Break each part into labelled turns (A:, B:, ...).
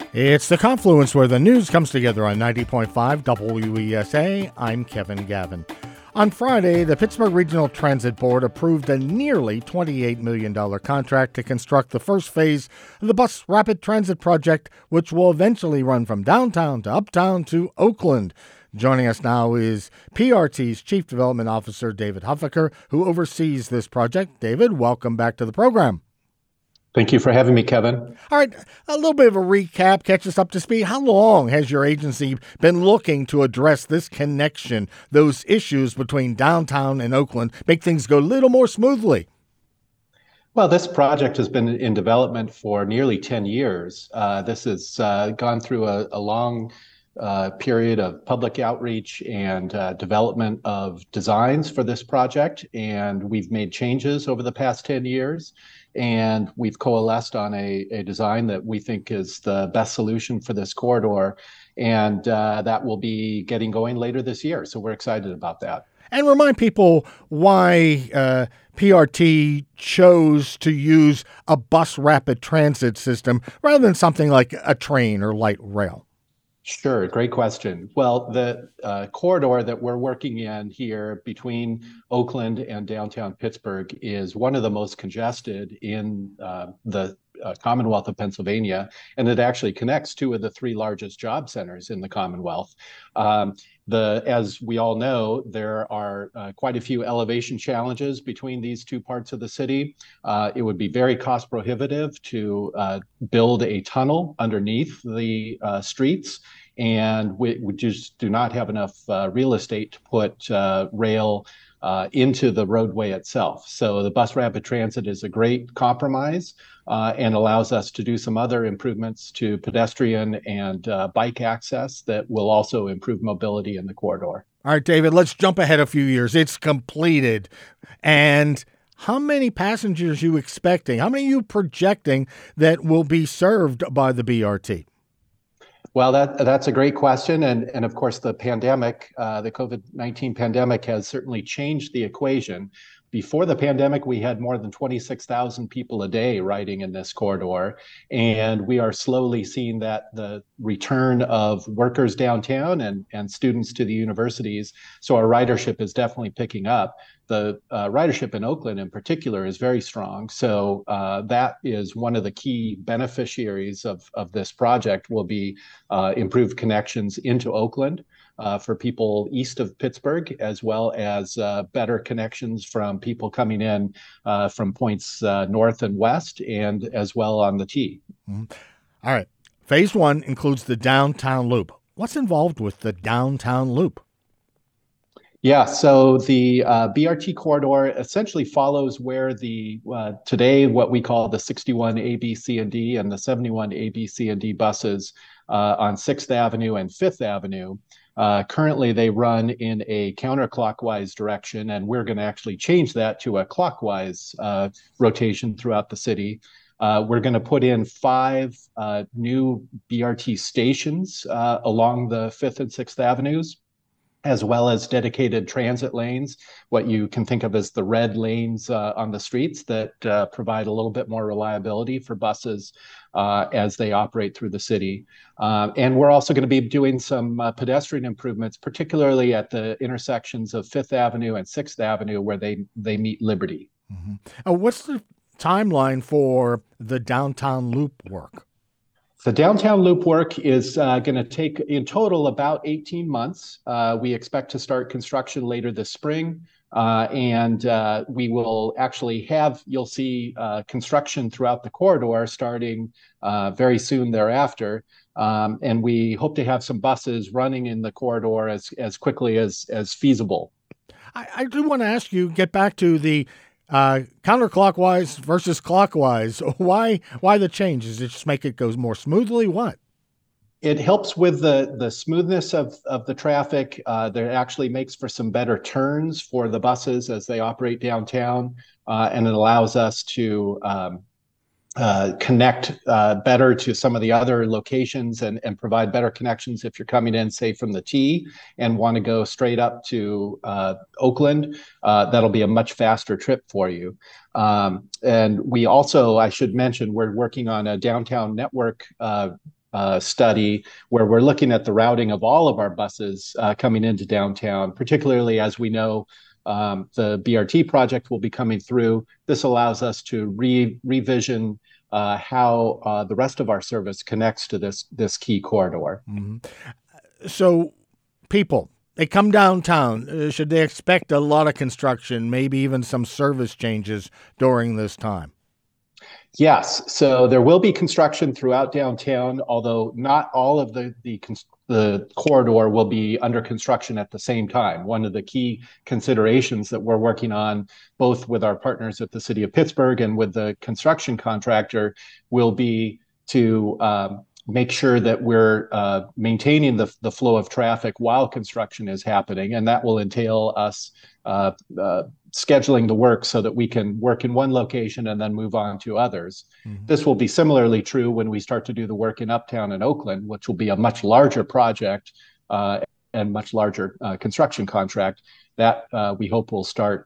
A: It's the confluence where the news comes together on 90.5 WESA. I'm Kevin Gavin. On Friday, the Pittsburgh Regional Transit Board approved a nearly $28 million contract to construct the first phase of the Bus Rapid Transit project, which will eventually run from downtown to uptown to Oakland. Joining us now is PRT's Chief Development Officer, David Huffaker, who oversees this project. David, welcome back to the program.
B: Thank you for having me, Kevin.
A: All right, a little bit of a recap, catch us up to speed. How long has your agency been looking to address this connection, those issues between downtown and Oakland, make things go a little more smoothly?
B: Well, this project has been in development for nearly 10 years. This has gone through a long period of public outreach and development of designs for this project, and we've made changes over the past 10 years. And we've coalesced on a design that we think is the best solution for this corridor. And that will be getting going later this year. So we're excited about that.
A: And remind people why PRT chose to use a bus rapid transit system rather than something like a train or light rail.
B: Sure, great question. Well, the corridor that we're working in here between Oakland and downtown Pittsburgh is one of the most congested in the Commonwealth of Pennsylvania, and it actually connects two of the three largest job centers in the Commonwealth. As we all know, there are quite a few elevation challenges between these two parts of the city. It would be very cost prohibitive to build a tunnel underneath the streets, and we just do not have enough real estate to put rail into the roadway itself. So the bus rapid transit is a great compromise and allows us to do some other improvements to pedestrian and bike access that will also improve mobility in the corridor.
A: All right, David, let's jump ahead a few years. It's completed. And how many passengers are you expecting? How many are you projecting that will be served by the BRT?
B: Well, that's a great question. And of course, the pandemic, the COVID-19 pandemic has certainly changed the equation. Before the pandemic, we had more than 26,000 people a day riding in this corridor. And we are slowly seeing that the return of workers downtown and students to the universities. So our ridership is definitely picking up. The ridership in Oakland in particular is very strong. So that is one of the key beneficiaries of this project will be improved connections into Oakland for people east of Pittsburgh, as well as better connections from people coming in from points north and west, and as well on the T.
A: Mm-hmm. All right. Phase one includes the downtown loop. What's involved with the downtown loop?
B: Yeah, so the BRT corridor essentially follows where the today what we call the 61 A, B, C, and D and the 71 A, B, C, and D buses on 6th Avenue and 5th Avenue. Currently, they run in a counterclockwise direction, and we're going to actually change that to a clockwise rotation throughout the city. We're going to put in 5 new BRT stations along the 5th and 6th Avenues, as well as dedicated transit lanes, what you can think of as the red lanes on the streets that provide a little bit more reliability for buses as they operate through the city. And we're also going to be doing some pedestrian improvements, particularly at the intersections of 5th Avenue and 6th Avenue where they meet Liberty.
A: Mm-hmm. What's the timeline for the downtown loop work?
B: The downtown loop work is going to take in total about 18 months. We expect to start construction later this spring. And we will actually you'll see construction throughout the corridor starting very soon thereafter. And we hope to have some buses running in the corridor as quickly as feasible.
A: I do want to ask you, get back to the counterclockwise versus clockwise. Why the change? Does it just make it go more smoothly? What?
B: It helps with the smoothness of the traffic. There actually makes for some better turns for the buses as they operate downtown, and it allows us to connect better to some of the other locations and provide better connections if you're coming in, say, from the T and want to go straight up to Oakland. That'll be a much faster trip for you. And we also, I should mention, we're working on a downtown network study where we're looking at the routing of all of our buses coming into downtown, particularly as we know the BRT project will be coming through. This allows us to revision how the rest of our service connects to this key corridor.
A: Mm-hmm. So people, they come downtown. Should they expect a lot of construction, maybe even some service changes during this time?
B: Yes. So there will be construction throughout downtown, although not all of the corridor will be under construction at the same time. One of the key considerations that we're working on, both with our partners at the City of Pittsburgh and with the construction contractor, will be to make sure that we're maintaining the flow of traffic while construction is happening. And that will entail us scheduling the work so that we can work in one location and then move on to others. Mm-hmm. This will be similarly true when we start to do the work in Uptown and Oakland, which will be a much larger project and much larger construction contract that we hope will start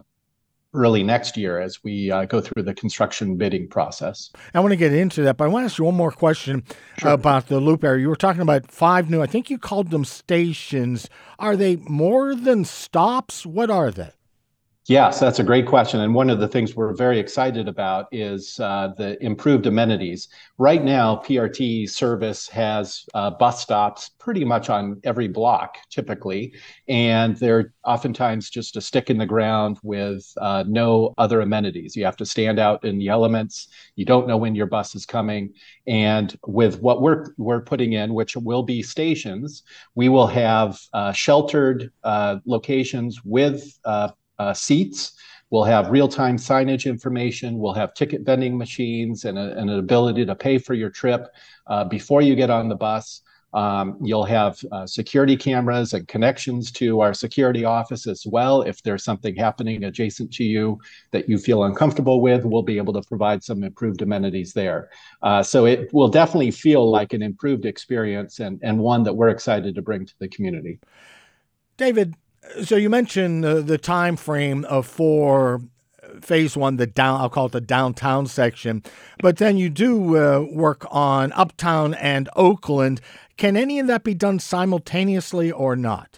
B: early next year as we go through the construction bidding process.
A: I want to get into that, but I want to ask you one more question about the Loop area. You were talking about 5 new, I think you called them stations. Are they more than stops? What are they?
B: Yes, that's a great question. And one of the things we're very excited about is the improved amenities. Right now, PRT service has bus stops pretty much on every block, typically, and they're oftentimes just a stick in the ground with no other amenities. You have to stand out in the elements. You don't know when your bus is coming. And with what we're putting in, which will be stations, we will have sheltered locations with seats. We'll have real-time signage information. We'll have ticket vending machines and an ability to pay for your trip before you get on the bus. You'll have security cameras and connections to our security office as well. If there's something happening adjacent to you that you feel uncomfortable with, we'll be able to provide some improved amenities there. So it will definitely feel like an improved experience and one that we're excited to bring to the community.
A: David, so you mentioned the time frame for phase 1, I'll call it the downtown section, but then you do work on Uptown and Oakland. Can any of that be done simultaneously or not?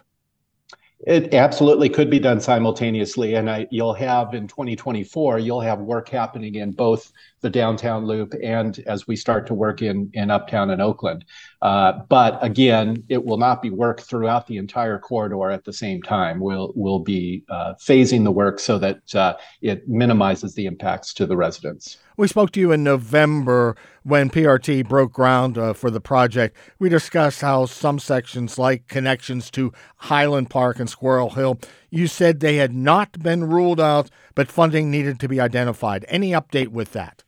B: It absolutely could be done simultaneously, and you'll have in 2024, you'll have work happening in both the downtown loop and as we start to work in Uptown and Oakland. But again, it will not be work throughout the entire corridor at the same time. We'll be phasing the work so that it minimizes the impacts to the residents.
A: We spoke to you in November when PRT broke ground for the project. We discussed how some sections, like connections to Highland Park and Squirrel Hill, you said they had not been ruled out, but funding needed to be identified. Any update with that?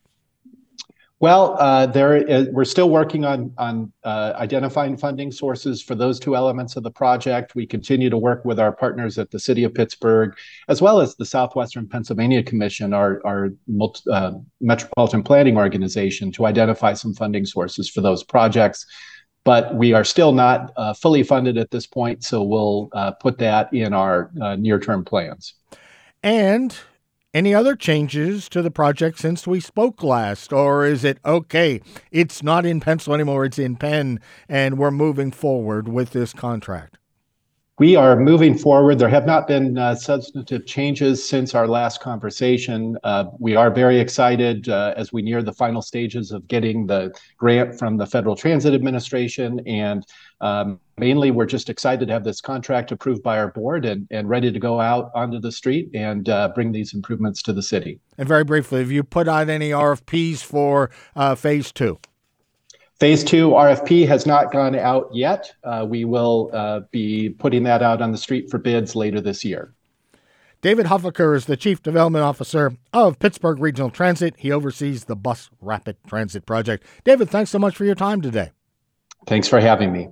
B: Well, we're still working on identifying funding sources for those 2 elements of the project. We continue to work with our partners at the City of Pittsburgh, as well as the Southwestern Pennsylvania Commission, our metropolitan planning organization, to identify some funding sources for those projects. But we are still not fully funded at this point, so we'll put that in our near-term plans.
A: And any other changes to the project since we spoke last? Or is it, okay, it's not in pencil anymore, it's in pen, and we're moving forward with this contract?
B: We are moving forward. There have not been substantive changes since our last conversation. We are very excited as we near the final stages of getting the grant from the Federal Transit Administration. And mainly, we're just excited to have this contract approved by our board and ready to go out onto the street and bring these improvements to the city.
A: And very briefly, have you put out any RFPs for phase 2?
B: Phase 2 RFP has not gone out yet. We will be putting that out on the street for bids later this year.
A: David Huffaker is the Chief Development Officer of Pittsburgh Regional Transit. He oversees the Bus Rapid Transit Project. David, thanks so much for your time today.
B: Thanks for having me.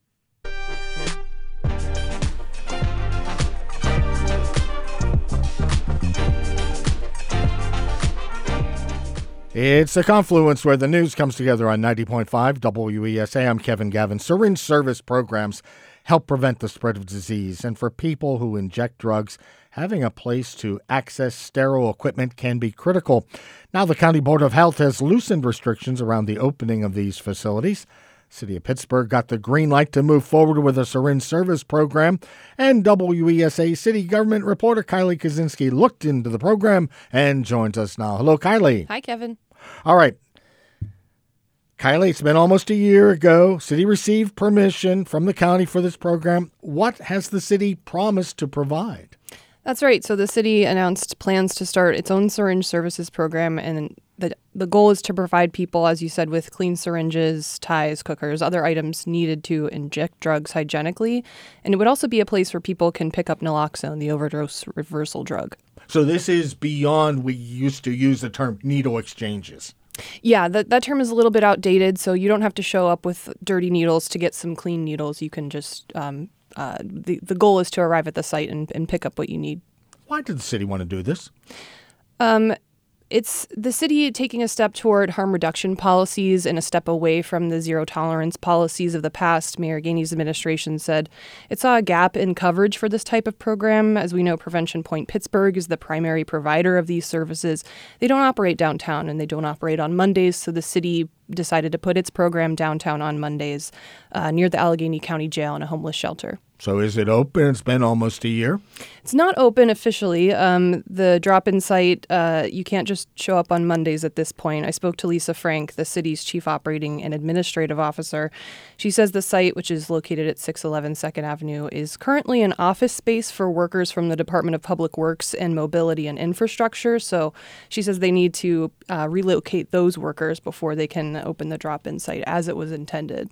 A: It's The Confluence, where the news comes together on 90.5 WESA. I'm Kevin Gavin. Syringe service programs help prevent the spread of disease. And for people who inject drugs, having a place to access sterile equipment can be critical. Now the County Board of Health has loosened restrictions around the opening of these facilities. City of Pittsburgh got the green light to move forward with a syringe service program, and WESA City Government reporter Kylie Kaczynski looked into the program and joins us now. Hello, Kylie.
C: Hi, Kevin.
A: All right. Kylie, it's been almost a year ago. City received permission from the county for this program. What has the city promised to provide?
C: That's right. So the city announced plans to start its own syringe services program, and the goal is to provide people, as you said, with clean syringes, ties, cookers, other items needed to inject drugs hygienically. And it would also be a place where people can pick up naloxone, the overdose reversal drug.
A: So this is beyond, we used to use the term needle exchanges.
C: Yeah, that term is a little bit outdated, so you don't have to show up with dirty needles to get some clean needles. You can just the goal is to arrive at the site and pick up what you need.
A: Why did the city want to do this?
C: It's the city taking a step toward harm reduction policies and a step away from the zero tolerance policies of the past. Mayor Gainey's administration said it saw a gap in coverage for this type of program. As we know, Prevention Point Pittsburgh is the primary provider of these services. They don't operate downtown and they don't operate on Mondays, so the city decided to put its program downtown on Mondays near the Allegheny County Jail in a homeless shelter.
A: So is it open? It's been almost a year.
C: It's not open officially. The drop-in site, you can't just show up on Mondays at this point. I spoke to Lisa Frank, the city's chief operating and administrative officer. She says the site, which is located at 611 2nd Avenue, is currently an office space for workers from the Department of Public Works and Mobility and Infrastructure. So she says they need to relocate those workers before they can open the drop-in site as it was intended.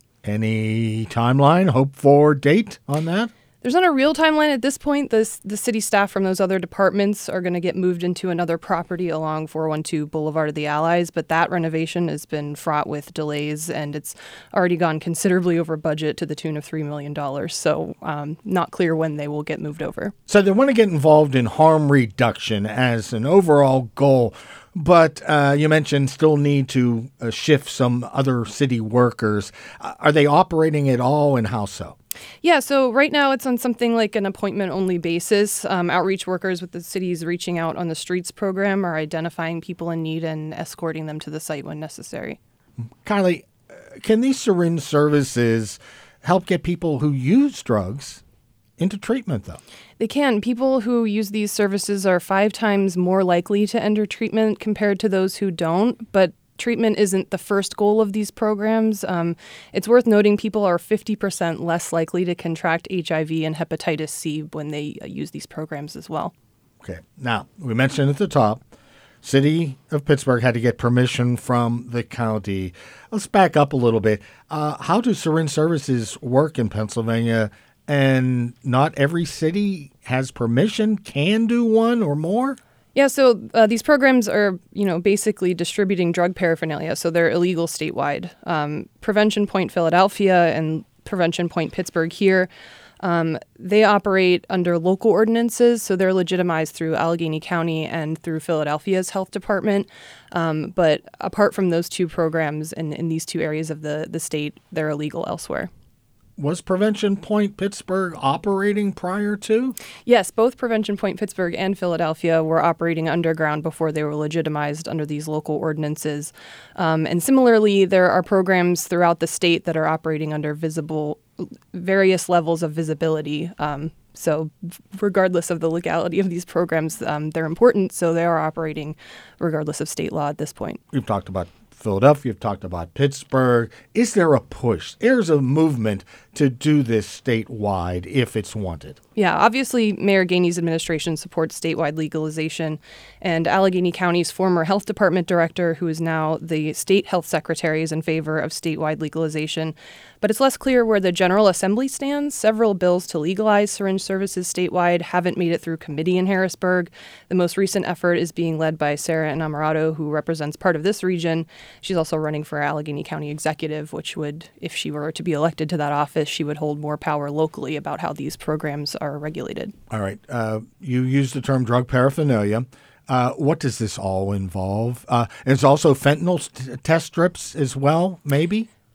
A: Any timeline, hope for date on that?
C: There's not a real timeline at this point. The city staff from those other departments are going to get moved into another property along 412 Boulevard of the Allies, but that renovation has been fraught with delays, and it's already gone considerably over budget to the tune of $3 million. So not clear when they will get moved over.
A: So they want to get involved in harm reduction as an overall goal. But you mentioned still need to shift some other city workers. Are they operating at all, and how so?
C: Yeah, so right now it's on something like an appointment-only basis. Outreach workers with the city's Reaching Out on the Streets program are identifying people in need and escorting them to the site when necessary.
A: Kylie, can these syringe services help get people who use drugs into treatment, though?
C: They can. People who use these services are 5 times more likely to enter treatment compared to those who don't, but treatment isn't the first goal of these programs. It's worth noting people are 50% less likely to contract HIV and hepatitis C when they use these programs as well.
A: Okay. Now, we mentioned at the top, City of Pittsburgh had to get permission from the county. Let's back up a little bit. How do syringe services work in Pennsylvania? And not every city has permission, can do one or more?
C: Yeah, so these programs are, basically distributing drug paraphernalia, so they're illegal statewide. Prevention Point Philadelphia and Prevention Point Pittsburgh here, they operate under local ordinances, so they're legitimized through Allegheny County and through Philadelphia's health department. But apart from those two programs in these two areas of the state, they're illegal elsewhere.
A: Was Prevention Point Pittsburgh operating prior to?
C: Yes, both Prevention Point Pittsburgh and Philadelphia were operating underground before they were legitimized under these local ordinances. And similarly, there are programs throughout the state that are operating under various levels of visibility. So regardless of the legality of these programs, they're important, so they are operating regardless of state law at this point.
A: We've talked about Philadelphia, you've talked about Pittsburgh. Is there a push? There's a movement to do this statewide if it's wanted.
C: Yeah, obviously, Mayor Gainey's administration supports statewide legalization, and Allegheny County's former health department director, who is now the state health secretary, is in favor of statewide legalization. But it's less clear where the General Assembly stands. Several bills to legalize syringe services statewide haven't made it through committee in Harrisburg. The most recent effort is being led by Sarah Innamorato, who represents part of this region. She's also running for Allegheny County executive, which would, if she were to be elected to that office, she would hold more power locally about how these programs are regulated.
A: All right. You used the term drug paraphernalia. What does this all involve? It's also fentanyl test strips as well, maybe?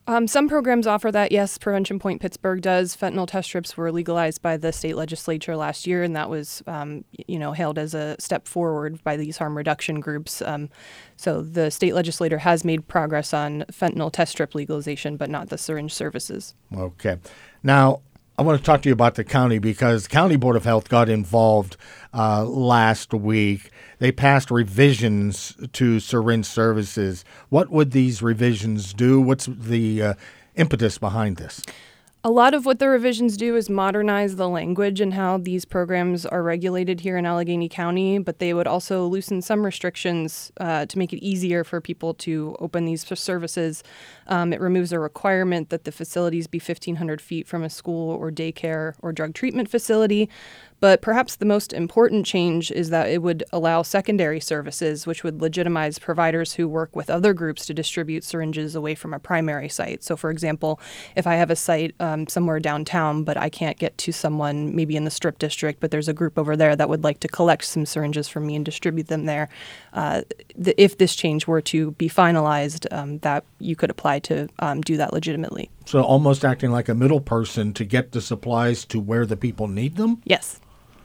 C: Some programs offer that, yes. Prevention Point Pittsburgh does. Fentanyl test strips were legalized by the state legislature last year, and that was, hailed as a step forward by these harm reduction groups. So the state legislature has made progress on fentanyl test strip legalization, but not the syringe services.
A: Okay. Now, I want to talk to you about the county because County Board of Health got involved last week. They passed revisions to syringe services. What would these revisions do? What's the impetus behind this?
C: A lot of what the revisions do is modernize the language and how these programs are regulated here in Allegheny County, but they would also loosen some restrictions to make it easier for people to open these services. It removes a requirement that the facilities be 1,500 feet from a school or daycare or drug treatment facility. But perhaps the most important change is that it would allow secondary services, which would legitimize providers who work with other groups to distribute syringes away from a primary site. So, for example, if I have a site somewhere downtown, but I can't get to someone maybe in the Strip District, but there's a group over there that would like to collect some syringes from me and distribute them there, if this change were to be finalized, that you could apply to do that legitimately.
A: So almost acting like a middle person to get the supplies to where the people need them?
C: Yes.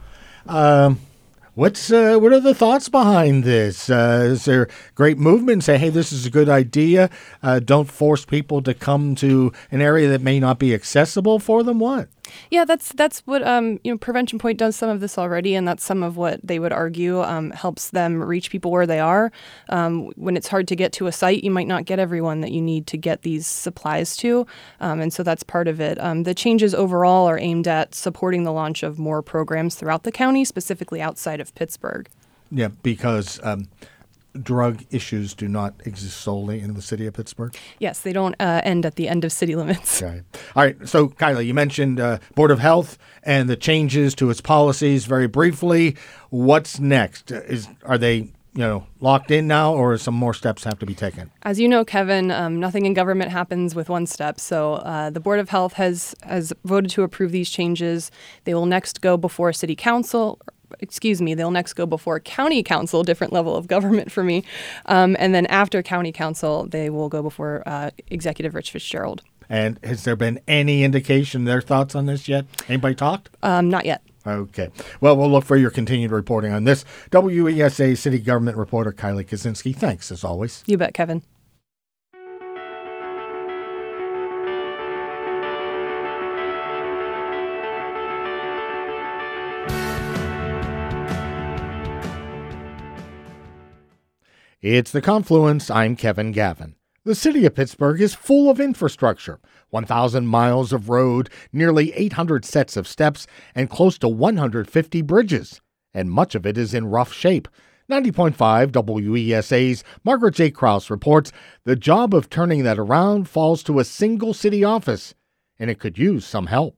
A: What are the thoughts behind this? Is there great movement? Say, hey, this is a good idea. Don't force people to come to an area that may not be accessible for them. What?
C: Yeah, that's what Prevention Point does some of this already, and that's some of what they would argue helps them reach people where they are. When it's hard to get to a site, you might not get everyone that you need to get these supplies to, and so that's part of it. The changes overall are aimed at supporting the launch of more programs throughout the county, specifically outside of Pittsburgh.
A: Yeah, because drug issues do not exist solely in the city of Pittsburgh?
C: Yes, they don't end at the end of city limits.
A: Okay. All right. So, Kylie, you mentioned Board of Health and the changes to its policies very briefly. What's next? Are they locked in now, or some more steps have to be taken?
C: As you know, Kevin, nothing in government happens with one step. So the Board of Health has voted to approve these changes. They will next go before City Council. They'll next go before County Council, different level of government for me. And then after County Council, they will go before Executive Rich Fitzgerald. And
A: has there been any indication, their thoughts on this yet? Anybody talked?
C: Not yet.
A: Okay. Well, we'll look for your continued reporting on this. WESA City Government reporter Kylie Kaczynski, thanks as always.
C: You bet, Kevin.
A: It's The Confluence. I'm Kevin Gavin. The city of Pittsburgh is full of infrastructure. 1,000 miles of road, nearly 800 sets of steps, and close to 150 bridges. And much of it is in rough shape. 90.5 WESA's Margaret J. Krause reports the job of turning that around falls to a single city office, and it could use some help.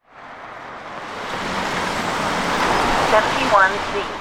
D: 71C.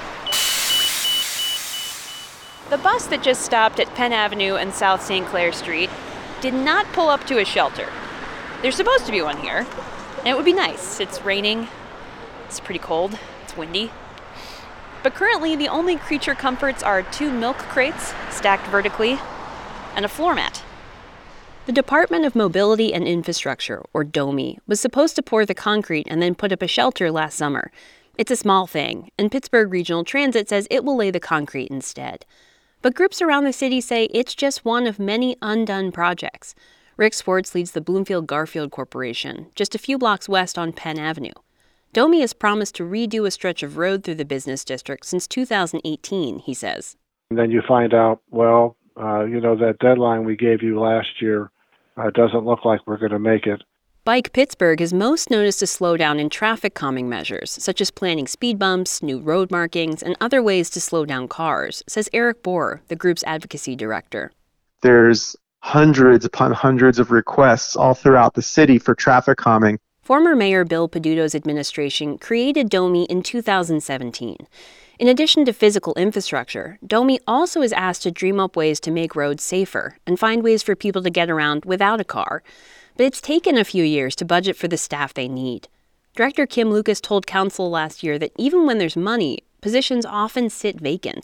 D: The bus that just stopped at Penn Avenue and South St. Clair Street did not pull up to a shelter. There's supposed to be one here, and it would be nice. It's raining, it's pretty cold, it's windy. But currently, the only creature comforts are 2 milk crates stacked vertically and a floor mat. The Department of Mobility and Infrastructure, or DOMI, was supposed to pour the concrete and then put up a shelter last summer. It's a small thing, and Pittsburgh Regional Transit says it will lay the concrete instead. But groups around the city say it's just one of many undone projects. Rick Swartz leads the Bloomfield-Garfield Corporation, just a few blocks west on Penn Avenue. DOMI has promised to redo a stretch of road through the business district since 2018, he says.
E: And then you find out, that deadline we gave you last year doesn't look like we're going to make it.
D: Bike Pittsburgh has most noticed a slowdown in traffic calming measures, such as planning speed bumps, new road markings, and other ways to slow down cars, says Eric Bohr, the group's advocacy director.
F: There's hundreds upon hundreds of requests all throughout the city for traffic calming.
D: Former Mayor Bill Peduto's administration created DOMI in 2017. In addition to physical infrastructure, DOMI also is asked to dream up ways to make roads safer and find ways for people to get around without a car. But it's taken a few years to budget for the staff they need. Director Kim Lucas told council last year that even when there's money, positions often sit vacant.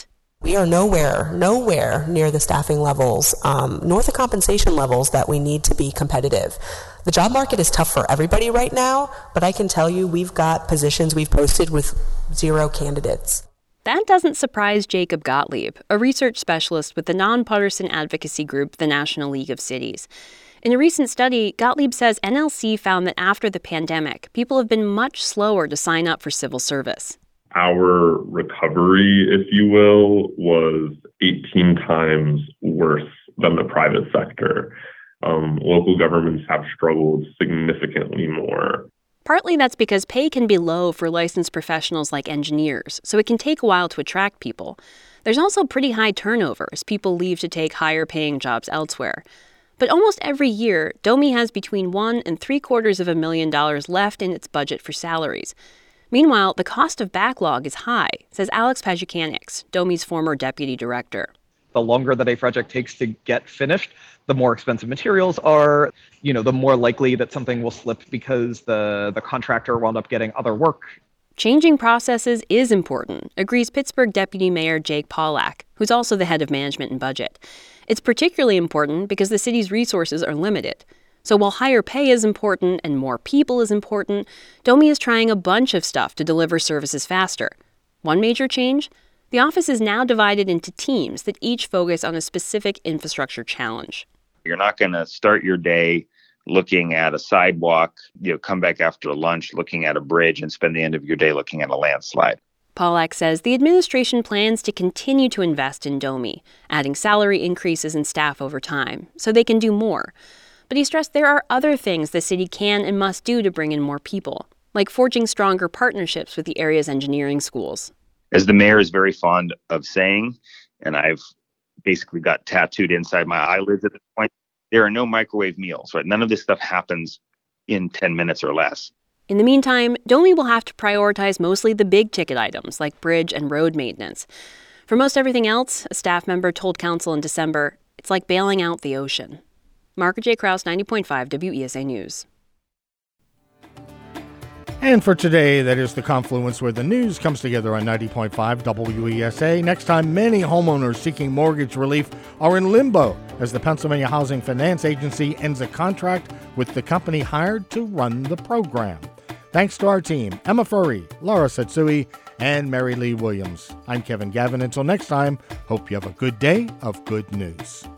G: We are nowhere near the staffing levels, nor the compensation levels that we need to be competitive. The job market is tough for everybody right now, but I can tell you we've got positions we've posted with 0 candidates.
H: That doesn't surprise Jacob Gottlieb, a research specialist with the nonpartisan advocacy group, the National League of Cities. In a recent study, Gottlieb says NLC found that after the pandemic, people have been much slower to sign up for civil service.
I: Our recovery, if you will, was 18 times worse than the private sector. Local governments have struggled significantly more.
H: Partly that's because pay can be low for licensed professionals like engineers, so it can take a while to attract people. There's also pretty high turnover as people leave to take higher-paying jobs elsewhere. But almost every year, DOMI has between $1 and $750,000 left in its budget for salaries. Meanwhile, the cost of backlog is high, says Alex Pajukanix, DOMI's former deputy director.
J: The longer that a project takes to get finished, the more expensive materials are, the more likely that something will slip because the contractor wound up getting other work.
H: Changing processes is important, agrees Pittsburgh Deputy Mayor Jake Paulak, who's also the head of management and budget. It's particularly important because the city's resources are limited. So while higher pay is important and more people is important, DOMI is trying a bunch of stuff to deliver services faster. One major change? The office is now divided into teams that each focus on a specific infrastructure challenge.
K: You're not going to start your day looking at a sidewalk, come back after lunch looking at a bridge and spend the end of your day looking at a landslide.
H: Pollack says the administration plans to continue to invest in DOMI, adding salary increases and staff over time, so they can do more. But he stressed there are other things the city can and must do to bring in more people, like forging stronger partnerships with the area's engineering schools.
K: As the mayor is very fond of saying, and I've basically got tattooed inside my eyelids at this point, there are no microwave meals, right? None of this stuff happens in 10 minutes or less.
H: In the meantime, DOMI will have to prioritize mostly the big ticket items like bridge and road maintenance. For most everything else, a staff member told council in December, it's like bailing out the ocean. Margaret J. Krause, 90.5 WESA News.
A: And for today, that is the confluence where the news comes together on 90.5 WESA. Next time, many homeowners seeking mortgage relief are in limbo as the Pennsylvania Housing Finance Agency ends a contract with the company hired to run the program. Thanks to our team, Emma Furry, Laura Satsui, and Mary Lee Williams. I'm Kevin Gavin. Until next time, hope you have a good day of good news.